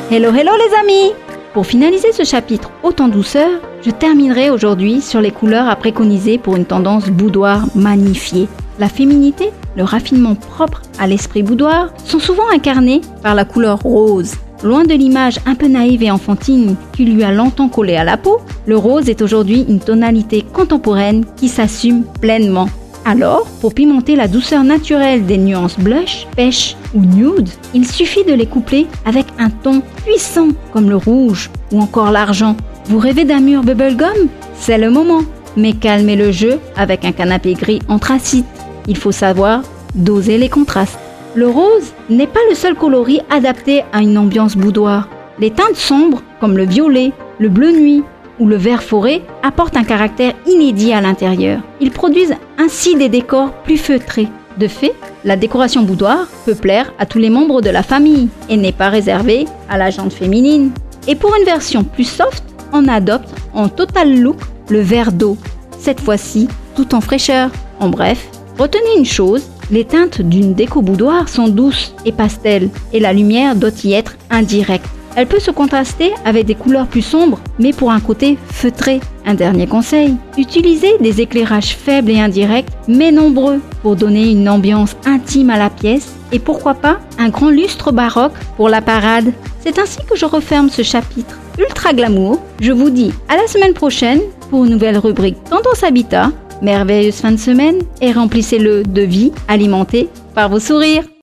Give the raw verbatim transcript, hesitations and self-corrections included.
Hello hello les amis! Pour finaliser ce chapitre haute en douceur, je terminerai aujourd'hui sur les couleurs à préconiser pour une tendance boudoir magnifiée. La féminité, le raffinement propre à l'esprit boudoir sont souvent incarnés par la couleur rose. Loin de l'image un peu naïve et enfantine qui lui a longtemps collé à la peau, le rose est aujourd'hui une tonalité contemporaine qui s'assume pleinement. Alors, pour pimenter la douceur naturelle des nuances blush, pêche ou nude, il suffit de les coupler avec un ton puissant comme le rouge ou encore l'argent. Vous rêvez d'un mur bubblegum? C'est le moment. Mais calmez le jeu avec un canapé gris anthracite. Il faut savoir doser les contrastes. Le rose n'est pas le seul coloris adapté à une ambiance boudoir. Les teintes sombres comme le violet, le bleu nuit ou le vert forêt apportent un caractère inédit à l'intérieur. Ils produisent ainsi des décors plus feutrés. De fait, la décoration boudoir peut plaire à tous les membres de la famille et n'est pas réservée à la gente féminine. Et pour une version plus soft, on adopte en total look le vert d'eau, cette fois-ci tout en fraîcheur. En bref, retenez une chose, les teintes d'une déco boudoir sont douces et pastel et la lumière doit y être indirecte. Elle peut se contraster avec des couleurs plus sombres, mais pour un côté feutré. Un dernier conseil, utilisez des éclairages faibles et indirects, mais nombreux, pour donner une ambiance intime à la pièce, et pourquoi pas un grand lustre baroque pour la parade. C'est ainsi que je referme ce chapitre ultra glamour. Je vous dis à la semaine prochaine pour une nouvelle rubrique Tendance Habitat. Merveilleuse fin de semaine et remplissez-le de vie alimentée par vos sourires.